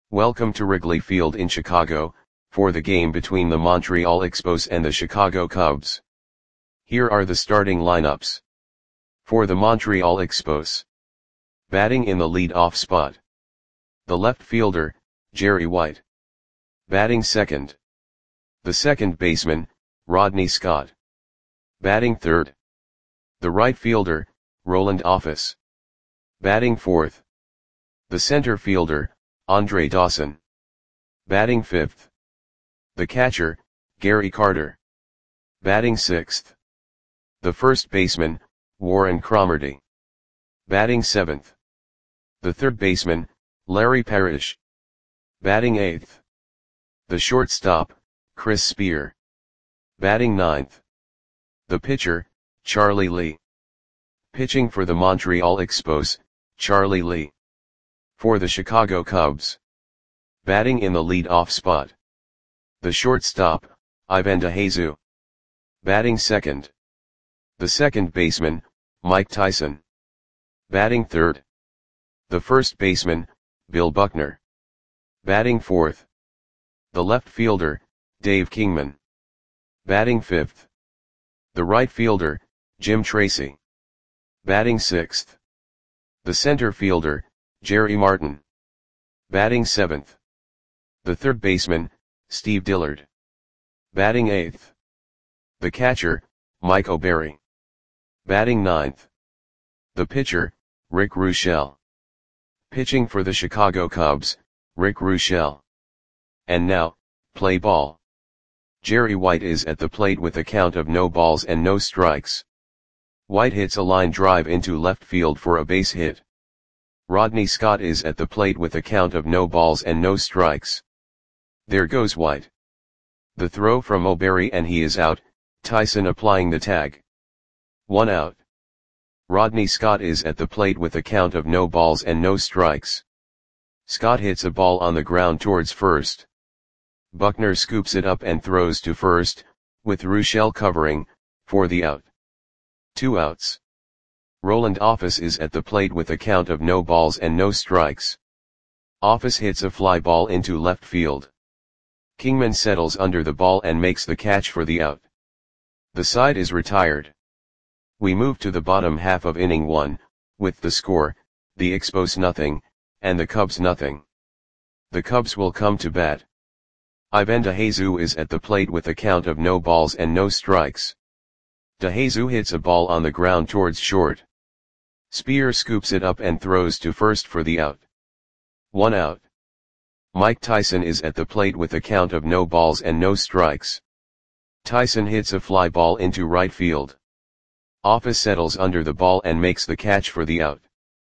Welcome to Wrigley Field in Chicago, for the game between the Montreal Expos and the Chicago Cubs. Here are the starting lineups. For the Montreal Expos. Batting in the lead-off spot. The left fielder, Jerry White. Batting second. The second baseman, Rodney Scott. Batting third. The right fielder, Roland Office. Batting fourth. The center fielder, Andre Dawson. Batting fifth. The catcher, Gary Carter. Batting sixth. The first baseman, Warren Cromartie. Batting seventh. The third baseman, Larry Parrish. Batting eighth. The shortstop, Chris Spear. Batting ninth. The pitcher, Charlie Lee. Pitching for the Montreal Expos, Charlie Lee. For the Chicago Cubs. Batting in the lead-off spot. The shortstop, Ivan DeJesus. Batting second. The second baseman, Mike Tyson. Batting third. The first baseman, Bill Buckner. Batting fourth. The left fielder, Dave Kingman. Batting fifth. The right fielder, Jim Tracy. Batting sixth. The center fielder, Jerry Martin. Batting seventh. The third baseman, Steve Dillard. Batting eighth. The catcher, Mike O'Berry. Batting ninth. The pitcher, Rick Ruschel. Pitching for the Chicago Cubs, Rick Ruschel. And now, play ball. Jerry White is at the plate with a count of no balls and no strikes. White hits a line drive into left field for a base hit. Rodney Scott is at the plate with a count of no balls and no strikes. There goes White. The throw from O'Berry and he is out, Tyson applying the tag. 1 out. Rodney Scott is at the plate with a count of no balls and no strikes. Scott hits a ball on the ground towards first. Buckner scoops it up and throws to first, with Ruschel covering, for the out. 2 outs. Roland Office is at the plate with a count of no balls and no strikes. Office hits a fly ball into left field. Kingman settles under the ball and makes the catch for the out. The side is retired. We move to the bottom half of inning 1, with the score, the Expos nothing, and the Cubs nothing. The Cubs will come to bat. Ivan DeJesus is at the plate with a count of no balls and no strikes. DeJesus hits a ball on the ground towards short. Spear scoops it up and throws to first for the out. 1 out. Mike Tyson is at the plate with a count of no balls and no strikes. Tyson hits a fly ball into right field. Office settles under the ball and makes the catch for the out.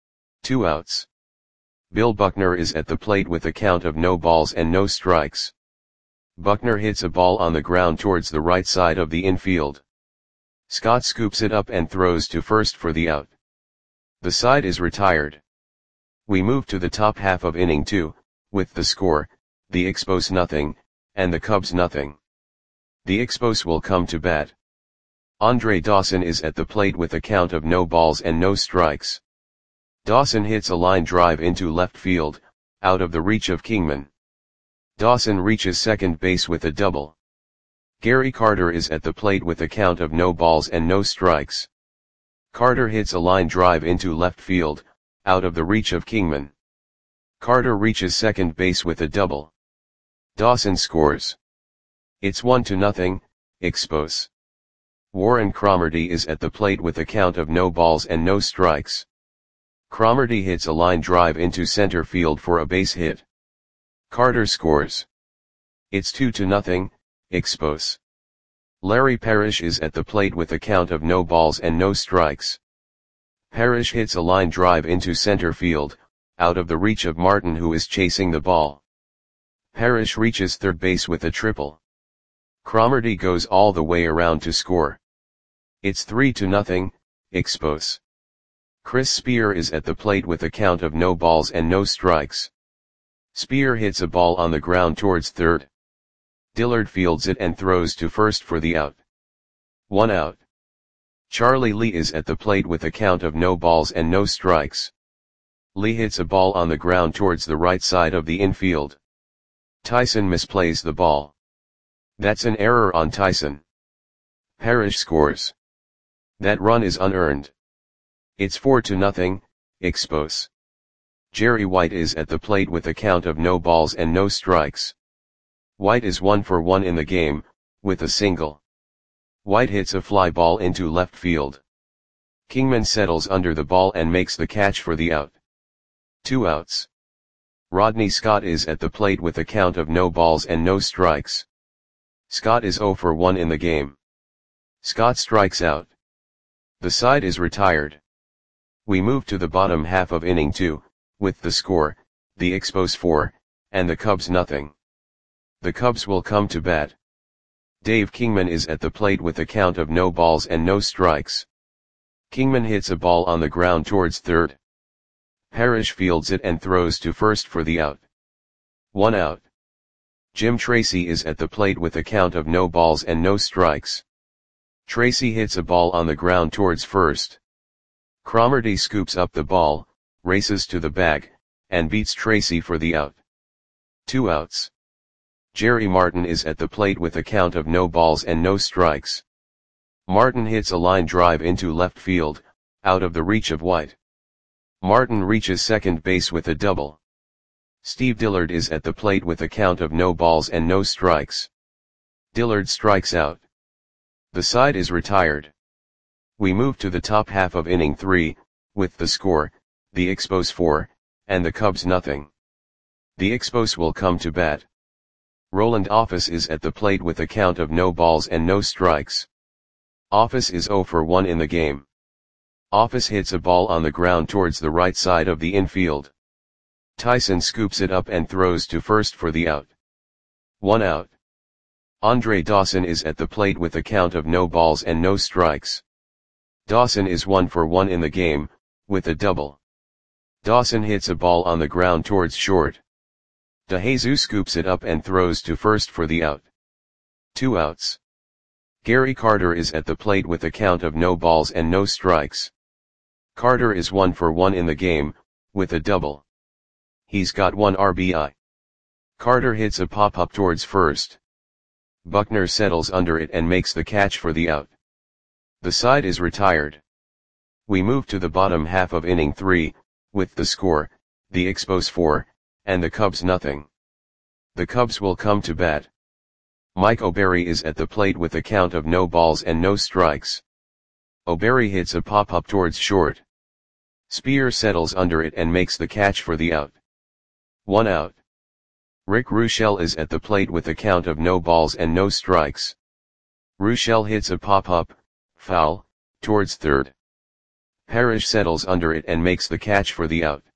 2 outs. Bill Buckner is at the plate with a count of no balls and no strikes. Buckner hits a ball on the ground towards the right side of the infield. Scott scoops it up and throws to first for the out. The side is retired. We move to the top half of inning 2, with the score, the Expos nothing, and the Cubs nothing. The Expos will come to bat. Andre Dawson is at the plate with a count of no balls and no strikes. Dawson hits a line drive into left field, out of the reach of Kingman. Dawson reaches second base with a double. Gary Carter is at the plate with a count of no balls and no strikes. Carter hits a line drive into left field, out of the reach of Kingman. Carter reaches second base with a double. Dawson scores. It's 1-0, Expos. Warren Cromartie is at the plate with a count of no balls and no strikes. Cromartie hits a line drive into center field for a base hit. Carter scores. It's 2-0, Expos. Larry Parrish is at the plate with a count of no balls and no strikes. Parrish hits a line drive into center field, out of the reach of Martin who is chasing the ball. Parrish reaches third base with a triple. Cromartie goes all the way around to score. It's 3-0, Expos. Chris Spear is at the plate with a count of no balls and no strikes. Spear hits a ball on the ground towards third. Dillard fields it and throws to first for the out. 1 out. Charlie Lee is at the plate with a count of no balls and no strikes. Lee hits a ball on the ground towards the right side of the infield. Tyson misplays the ball. That's an error on Tyson. Parrish scores. That run is unearned. It's 4-0, Expos. Jerry White is at the plate with a count of no balls and no strikes. White is 1 for 1 in the game, with a single. White hits a fly ball into left field. Kingman settles under the ball and makes the catch for the out. 2 outs. Rodney Scott is at the plate with a count of no balls and no strikes. Scott is 0 for 1 in the game. Scott strikes out. The side is retired. We move to the bottom half of inning 2, with the score, the Expos 4, and the Cubs nothing. The Cubs will come to bat. Dave Kingman is at the plate with a count of no balls and no strikes. Kingman hits a ball on the ground towards third. Parrish fields it and throws to first for the out. 1 out. Jim Tracy is at the plate with a count of no balls and no strikes. Tracy hits a ball on the ground towards first. Cromartie scoops up the ball, races to the bag, and beats Tracy for the out. 2 outs. Jerry Martin is at the plate with a count of no balls and no strikes. Martin hits a line drive into left field, out of the reach of White. Martin reaches second base with a double. Steve Dillard is at the plate with a count of no balls and no strikes. Dillard strikes out. The side is retired. We move to the top half of inning 3, with the score, the Expos 4, and the Cubs nothing. The Expos will come to bat. Roland Office is at the plate with a count of no balls and no strikes. Office is 0 for 1 in the game. Office hits a ball on the ground towards the right side of the infield. Tyson scoops it up and throws to first for the out. 1 out. Andre Dawson is at the plate with a count of no balls and no strikes. Dawson is 1 for 1 in the game, with a double. Dawson hits a ball on the ground towards short. DeJesus scoops it up and throws to first for the out. 2 outs. Gary Carter is at the plate with a count of no balls and no strikes. Carter is 1 for 1 in the game, with a double. He's got 1 RBI. Carter hits a pop-up towards first. Buckner settles under it and makes the catch for the out. The side is retired. We move to the bottom half of inning 3, with the score, the Expos 4, and the Cubs nothing. The Cubs will come to bat. Mike O'Berry is at the plate with a count of no balls and no strikes. O'Berry hits a pop-up towards short. Spear settles under it and makes the catch for the out. 1 out. Rick Ruschel is at the plate with a count of no balls and no strikes. Ruschel hits a pop-up, foul, towards third. Parrish settles under it and makes the catch for the out.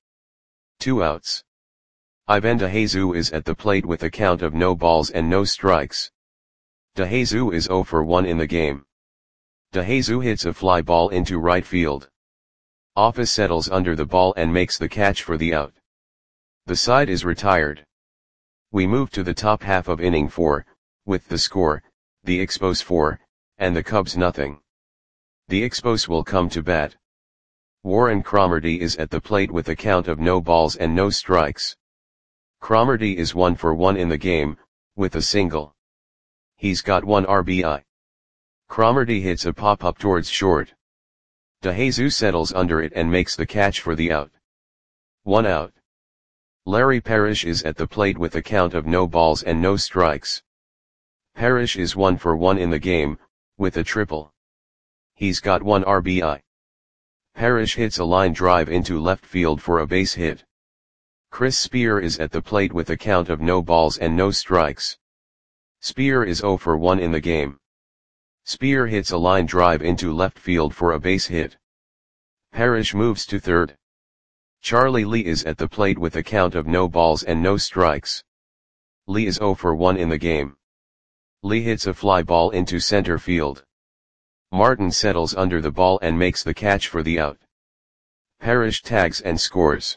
2 outs. Ivan DeJesus is at the plate with a count of no balls and no strikes. DeJesus is 0 for 1 in the game. DeJesus hits a fly ball into right field. Office settles under the ball and makes the catch for the out. The side is retired. We move to the top half of inning 4, with the score, the Expos 4, and the Cubs nothing. The Expos will come to bat. Warren Cromartie is at the plate with a count of no balls and no strikes. Cromartie is 1 for 1 in the game, with a single. He's got 1 RBI. Cromartie hits a pop-up towards short. DeJesus settles under it and makes the catch for the out. 1 out. Larry Parrish is at the plate with a count of no balls and no strikes. Parrish is 1 for 1 in the game, with a triple. He's got 1 RBI. Parrish hits a line drive into left field for a base hit. Chris Spear is at the plate with a count of no balls and no strikes. Spear is 0 for 1 in the game. Spear hits a line drive into left field for a base hit. Parrish moves to third. Charlie Lee is at the plate with a count of no balls and no strikes. Lee is 0 for 1 in the game. Lee hits a fly ball into center field. Martin settles under the ball and makes the catch for the out. Parrish tags and scores.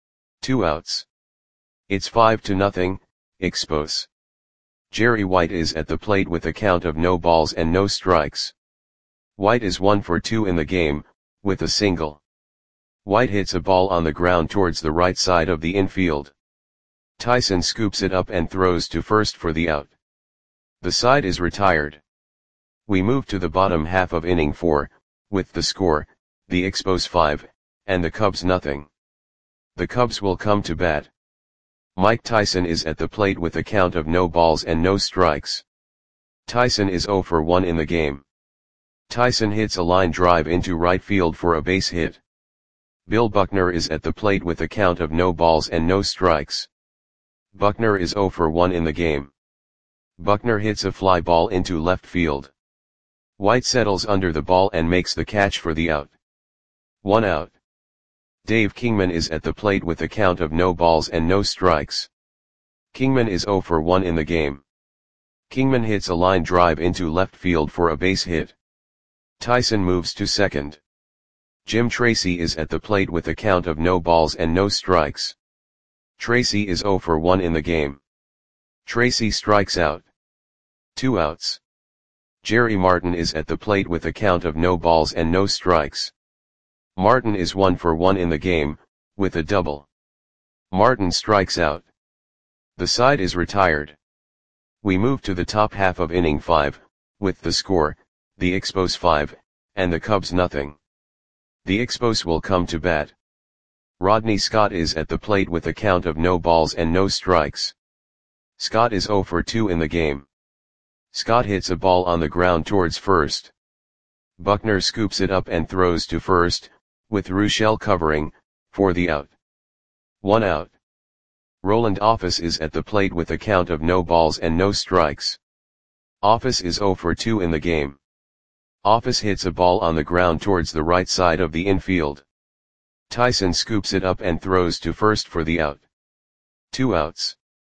2 outs. It's 5-0, Expos. Jerry White is at the plate with a count of no balls and no strikes. White is 1 for 2 in the game, with a single. White hits a ball on the ground towards the right side of the infield. Tyson scoops it up and throws to first for the out. The side is retired. We move to the bottom half of inning 4, with the score, the Expos 5, and the Cubs nothing. The Cubs will come to bat. Mike Tyson is at the plate with a count of no balls and no strikes. Tyson is 0 for 1 in the game. Tyson hits a line drive into right field for a base hit. Bill Buckner is at the plate with a count of no balls and no strikes. Buckner is 0 for 1 in the game. Buckner hits a fly ball into left field. White settles under the ball and makes the catch for the out. 1 out. Dave Kingman is at the plate with a count of no balls and no strikes. Kingman is 0 for 1 in the game. Kingman hits a line drive into left field for a base hit. Tyson moves to second. Jim Tracy is at the plate with a count of no balls and no strikes. Tracy is 0 for 1 in the game. Tracy strikes out. 2 outs. Jerry Martin is at the plate with a count of no balls and no strikes. Martin is 1 for 1 in the game, with a double. Martin strikes out. The side is retired. We move to the top half of inning 5, with the score, the Expos 5, and the Cubs nothing. The Expos will come to bat. Rodney Scott is at the plate with a count of no balls and no strikes. Scott is 0 for 2 in the game. Scott hits a ball on the ground towards first. Buckner scoops it up and throws to first, with Rochelle covering, for the out. 1 out. Roland Office is at the plate with a count of no balls and no strikes. Office is 0 for 2 in the game. Office hits a ball on the ground towards the right side of the infield. Tyson scoops it up and throws to first for the out. 2 outs.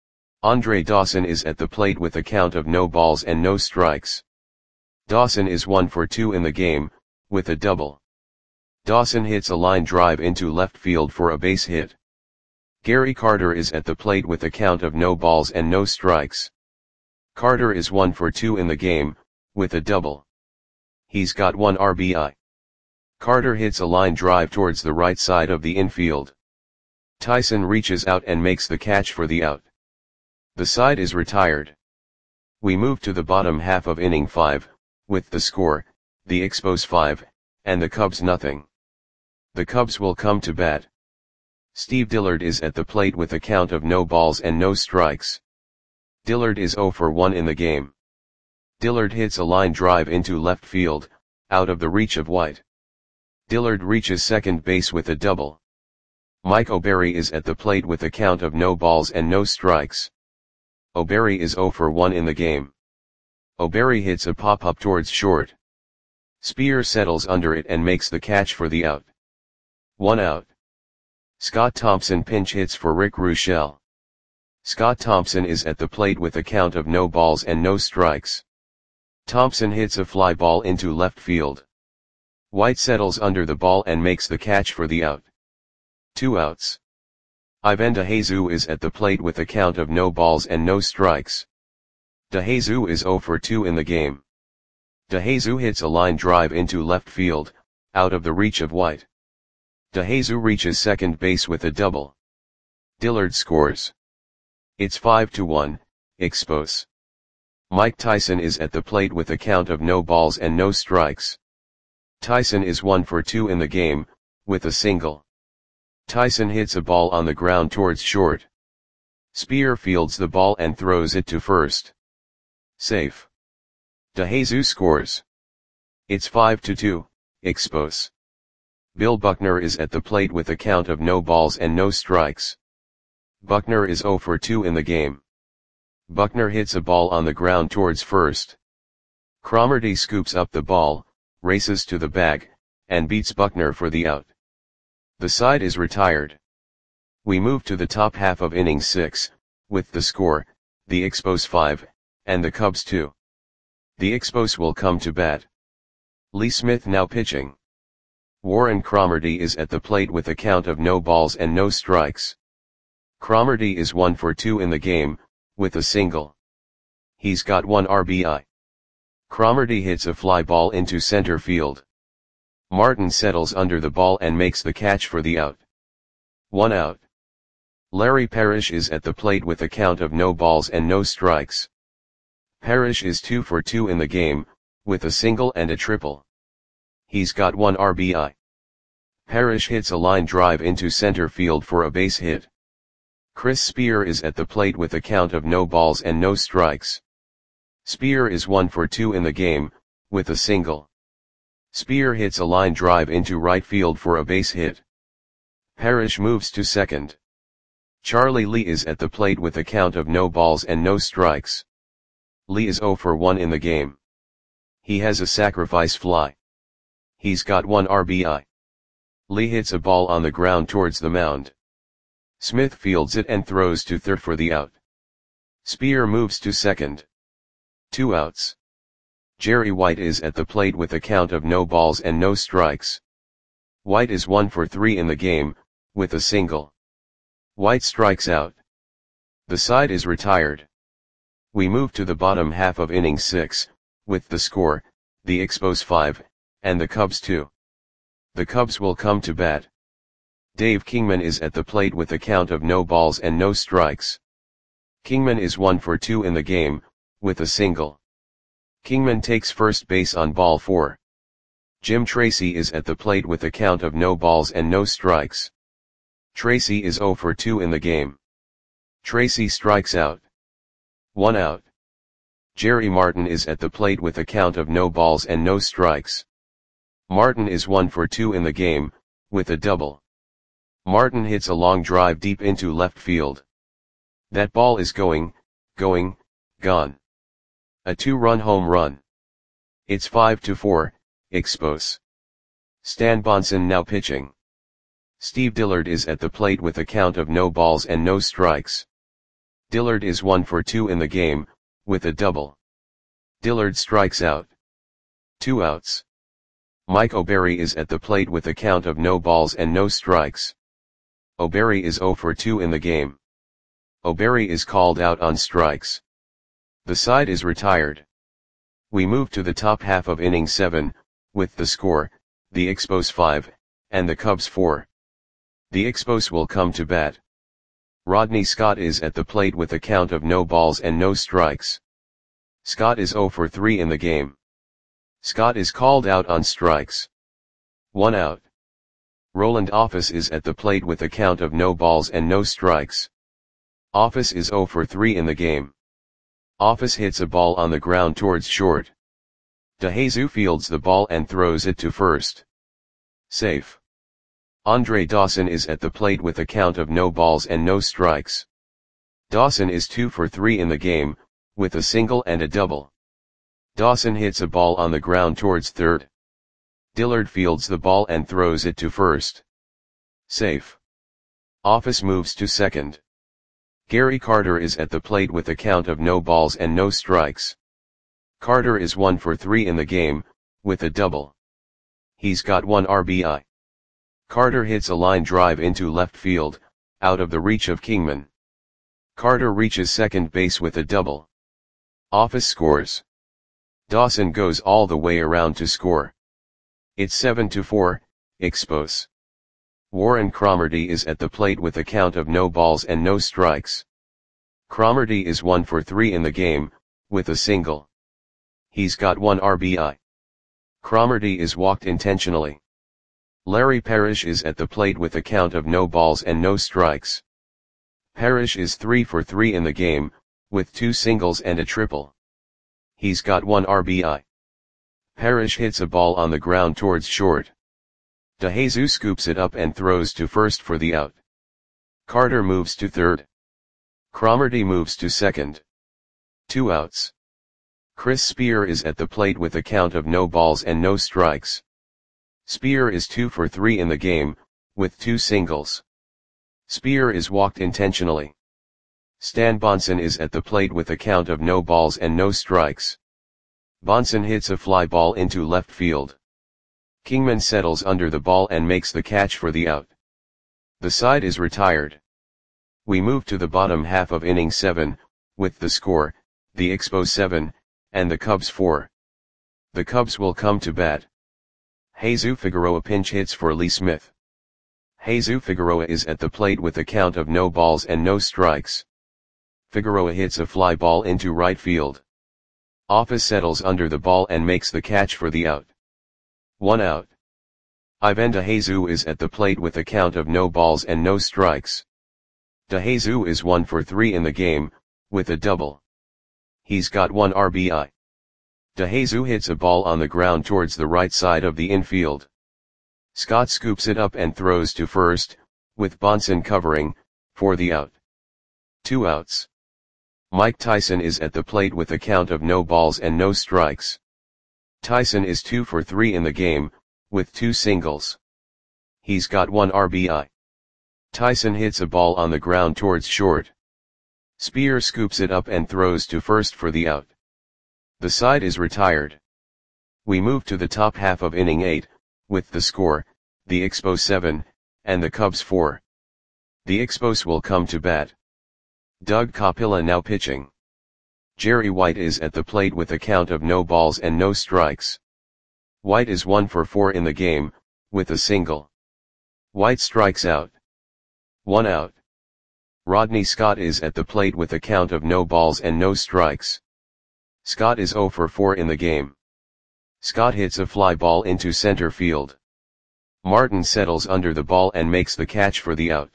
Andre Dawson is at the plate with a count of no balls and no strikes. Dawson is 1 for 2 in the game, with a double. Dawson hits a line drive into left field for a base hit. Gary Carter is at the plate with a count of no balls and no strikes. Carter is 1 for 2 in the game, with a double. He's got 1 RBI. Carter hits a line drive towards the right side of the infield. Tyson reaches out and makes the catch for the out. The side is retired. We move to the bottom half of inning 5, with the score, the Expos 5, and the Cubs nothing. The Cubs will come to bat. Steve Dillard is at the plate with a count of no balls and no strikes. Dillard is 0 for 1 in the game. Dillard hits a line drive into left field, out of the reach of White. Dillard reaches second base with a double. Mike O'Berry is at the plate with a count of no balls and no strikes. O'Berry is 0 for 1 in the game. O'Berry hits a pop-up towards short. Spear settles under it and makes the catch for the out. 1 out. Scott Thompson pinch hits for Rick Rochelle. Scott Thompson is at the plate with a count of no balls and no strikes. Thompson hits a fly ball into left field. White settles under the ball and makes the catch for the out. 2 outs. Ivan DeJesus is at the plate with a count of no balls and no strikes. DeJesus is 0 for 2 in the game. DeJesus hits a line drive into left field, out of the reach of White. DeJesus reaches second base with a double. Dillard scores. It's 5-1, Expos. Mike Tyson is at the plate with a count of no balls and no strikes. Tyson is 1 for 2 in the game, with a single. Tyson hits a ball on the ground towards short. Spear fields the ball and throws it to first. Safe. DeJesus scores. It's 5-2, Expos. Bill Buckner is at the plate with a count of no balls and no strikes. Buckner is 0 for 2 in the game. Buckner hits a ball on the ground towards first. Cromartie scoops up the ball, races to the bag, and beats Buckner for the out. The side is retired. We move to the top half of inning 6, with the score, the Expos 5, and the Cubs 2. The Expos will come to bat. Lee Smith now pitching. Warren Cromartie is at the plate with a count of no balls and no strikes. Cromartie is 1 for 2 in the game, with a single. He's got 1 RBI. Cromartie hits a fly ball into center field. Martin settles under the ball and makes the catch for the out. 1 out. Larry Parrish is at the plate with a count of no balls and no strikes. Parrish is 2 for 2 in the game, with a single and a triple. He's got 1 RBI. Parrish hits a line drive into center field for a base hit. Chris Spear is at the plate with a count of no balls and no strikes. Spear is 1 for 2 in the game, with a single. Spear hits a line drive into right field for a base hit. Parrish moves to second. Charlie Lee is at the plate with a count of no balls and no strikes. Lee is 0 for 1 in the game. He has a sacrifice fly. He's got 1 RBI. Lee hits a ball on the ground towards the mound. Smith fields it and throws to third for the out. Spear moves to second. 2 outs. Jerry White is at the plate with a count of no balls and no strikes. White is 1 for 3 in the game, with a single. White strikes out. The side is retired. We move to the bottom half of inning 6, with the score, the Expos 5, and the Cubs 2. The Cubs will come to bat. Dave Kingman is at the plate with a count of no balls and no strikes. Kingman is 1 for 2 in the game, with a single. Kingman takes first base on ball 4. Jim Tracy is at the plate with a count of no balls and no strikes. Tracy is 0 for 2 in the game. Tracy strikes out. 1 out. Jerry Martin is at the plate with a count of no balls and no strikes. Martin is 1 for 2 in the game, with a double. Martin hits a long drive deep into left field. That ball is gone. A 2-run home run. It's 5-4, Expos. Stan Bonson now pitching. Steve Dillard is at the plate with a count of no balls and no strikes. Dillard is 1 for 2 in the game, with a double. Dillard strikes out. 2 outs. Mike O'Berry is at the plate with a count of no balls and no strikes. O'Berry is 0 for 2 in the game. O'Berry is called out on strikes. The side is retired. We move to the top half of inning 7, with the score, the Expos 5, and the Cubs 4. The Expos will come to bat. Rodney Scott is at the plate with a count of no balls and no strikes. Scott is 0 for 3 in the game. Scott is called out on strikes. 1 out. Roland Office is at the plate with a count of no balls and no strikes. Office is 0 for 3 in the game. Office hits a ball on the ground towards short. DeJesus fields the ball and throws it to first. Safe. Andre Dawson is at the plate with a count of no balls and no strikes. Dawson is 2 for 3 in the game, with a single and a double. Dawson hits a ball on the ground towards third. Dillard fields the ball and throws it to first. Safe. Office moves to second. Gary Carter is at the plate with a count of no balls and no strikes. Carter is 1 for 3 in the game, with a double. He's got 1 RBI. Carter hits a line drive into left field, out of the reach of Kingman. Carter reaches second base with a double. Office scores. Dawson goes all the way around to score. It's 7-4, Expos. Warren Cromartie is at the plate with a count of no balls and no strikes. Cromartie is 1 for 3 in the game, with a single. He's got 1 RBI. Cromartie is walked intentionally. Larry Parrish is at the plate with a count of no balls and no strikes. Parrish is 3 for 3 in the game, with 2 singles and a triple. He's got 1 RBI. Parrish hits a ball on the ground towards short. DeJesus scoops it up and throws to first for the out. Carter moves to third. Cromartie moves to second. 2 outs. Chris Spear is at the plate with a count of no balls and no strikes. Spear is 2 for 3 in the game, with 2 singles. Spear is walked intentionally. Stan Bonson is at the plate with a count of no balls and no strikes. Bonson hits a fly ball into left field. Kingman settles under the ball and makes the catch for the out. The side is retired. We move to the bottom half of inning 7, with the score, the Expos 7, and the Cubs 4. The Cubs will come to bat. Jesus Figueroa pinch hits for Lee Smith. Jesus Figueroa is at the plate with a count of no balls and no strikes. Figueroa hits a fly ball into right field. Office settles under the ball and makes the catch for the out. 1 out. Ivan DeJesus is at the plate with a count of no balls and no strikes. DeJesus is 1 for 3 in the game, with a double. He's got 1 RBI. DeJesus hits a ball on the ground towards the right side of the infield. Scott scoops it up and throws to first, with Bonson covering, for the out. 2 outs. Mike Tyson is at the plate with a count of no balls and no strikes. Tyson is 2 for 3 in the game, with 2 singles. He's got 1 RBI. Tyson hits a ball on the ground towards short. Spear scoops it up and throws to first for the out. The side is retired. We move to the top half of inning 8, with the score, the Expos 7, and the Cubs 4. The Expos will come to bat. Doug Capilla now pitching. Jerry White is at the plate with a count of no balls and no strikes. White is 1 for 4 in the game, with a single. White strikes out. 1 out. Rodney Scott is at the plate with a count of no balls and no strikes. Scott is 0 for 4 in the game. Scott hits a fly ball into center field. Martin settles under the ball and makes the catch for the out.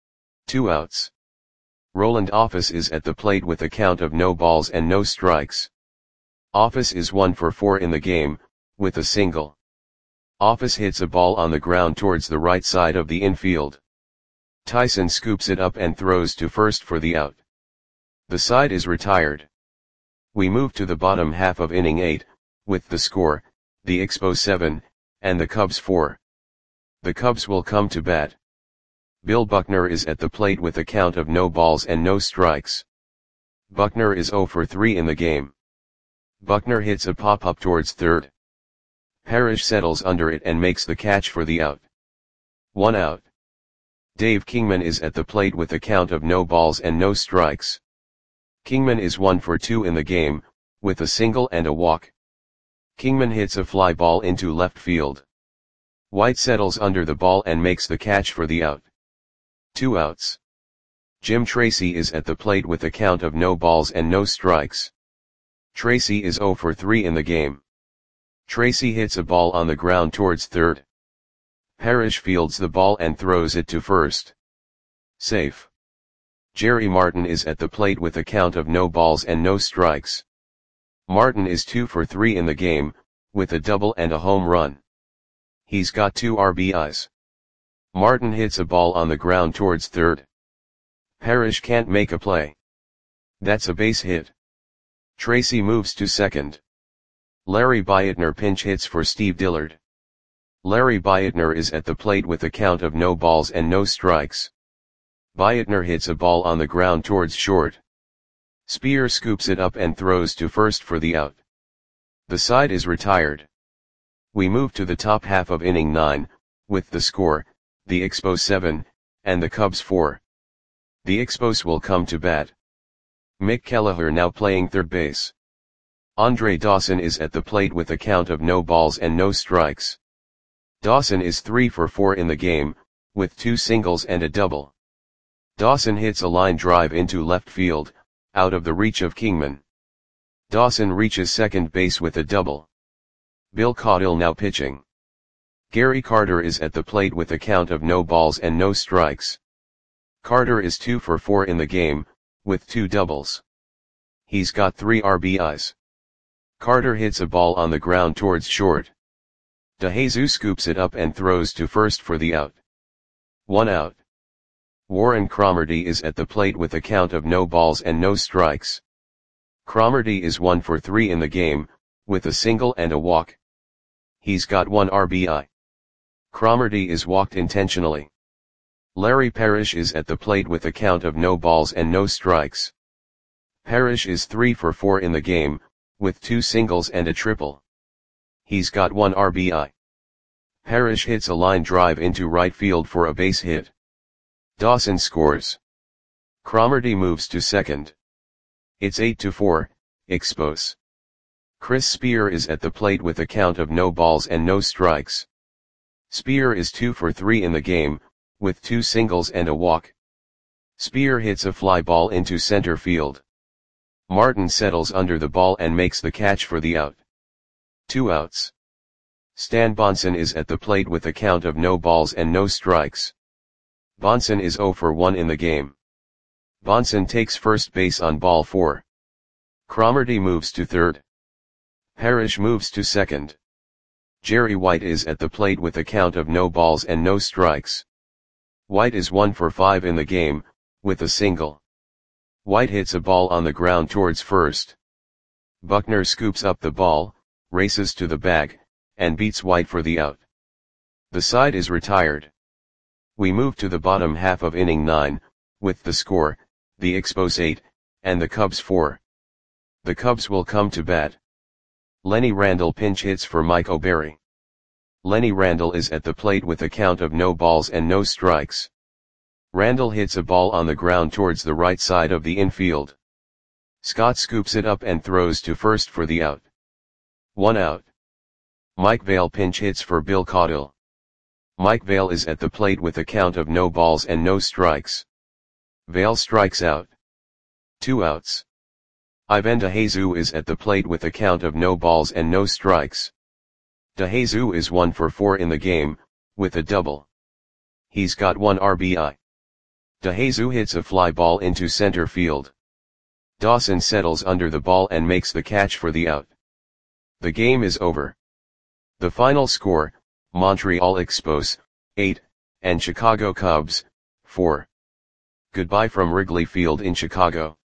2 outs. Roland Office is at the plate with a count of no balls and no strikes. Office is 1 for 4 in the game, with a single. Office hits a ball on the ground towards the right side of the infield. Tyson scoops it up and throws to first for the out. The side is retired. We move to the bottom half of inning 8, with the score, the Expos 7, and the Cubs 4. The Cubs will come to bat. Bill Buckner is at the plate with a count of no balls and no strikes. Buckner is 0 for 3 in the game. Buckner hits a pop-up towards third. Parrish settles under it and makes the catch for the out. 1 out. Dave Kingman is at the plate with a count of no balls and no strikes. Kingman is 1 for 2 in the game, with a single and a walk. Kingman hits a fly ball into left field. White settles under the ball and makes the catch for the out. 2 outs. Jim Tracy is at the plate with a count of no balls and no strikes. Tracy is 0 for 3 in the game. Tracy hits a ball on the ground towards third. Parrish fields the ball and throws it to first. Safe. Jerry Martin is at the plate with a count of no balls and no strikes. Martin is 2 for 3 in the game, with a double and a home run. He's got 2 RBIs. Martin hits a ball on the ground towards third. Parrish can't make a play. That's a base hit. Tracy moves to second. Larry Bietner pinch hits for Steve Dillard. Larry Bietner is at the plate with a count of no balls and no strikes. Bietner hits a ball on the ground towards short. Spear scoops it up and throws to first for the out. The side is retired. We move to the top half of inning 9, with the score, the Expos 7, and the Cubs 4. The Expos will come to bat. Mick Kelleher now playing third base. Andre Dawson is at the plate with a count of no balls and no strikes. Dawson is 3 for 4 in the game, with 2 singles and a double. Dawson hits a line drive into left field, out of the reach of Kingman. Dawson reaches second base with a double. Bill Caudill now pitching. Gary Carter is at the plate with a count of no balls and no strikes. Carter is 2 for 4 in the game, with 2 doubles. He's got 3 RBIs. Carter hits a ball on the ground towards short. DeJesus scoops it up and throws to first for the out. 1 out. Warren Cromartie is at the plate with a count of no balls and no strikes. Cromartie is 1 for 3 in the game, with a single and a walk. He's got 1 RBI. Cromartie is walked intentionally. Larry Parrish is at the plate with a count of no balls and no strikes. Parrish is 3 for 4 in the game, with 2 singles and a triple. He's got 1 RBI. Parrish hits a line drive into right field for a base hit. Dawson scores. Cromartie moves to second. It's 8-4, Expos. Chris Spear is at the plate with a count of no balls and no strikes. Spear is 2 for 3 in the game, with 2 singles and a walk. Spear hits a fly ball into center field. Martin settles under the ball and makes the catch for the out. 2 outs. Stan Bonson is at the plate with a count of no balls and no strikes. Bonson is 0 for 1 in the game. Bonson takes first base on ball 4. Cromartie moves to third. Parrish moves to second. Jerry White is at the plate with a count of no balls and no strikes. White is 1 for 5 in the game, with a single. White hits a ball on the ground towards first. Buckner scoops up the ball, races to the bag, and beats White for the out. The side is retired. We move to the bottom half of inning 9, with the score, the Expos 8, and the Cubs 4. The Cubs will come to bat. Lenny Randle pinch hits for Mike O'Berry. Lenny Randle is at the plate with a count of no balls and no strikes. Randle hits a ball on the ground towards the right side of the infield. Scott scoops it up and throws to first for the out. 1 out. Mike Vail pinch hits for Bill Caudill. Mike Vail is at the plate with a count of no balls and no strikes. Vail strikes out. 2 outs. Ivan DeJesus is at the plate with a count of no balls and no strikes. DeJesus is 1 for 4 in the game, with a double. He's got 1 RBI. DeJesus hits a fly ball into center field. Dawson settles under the ball and makes the catch for the out. The game is over. The final score, Montreal Expos, 8, and Chicago Cubs, 4. Goodbye from Wrigley Field in Chicago.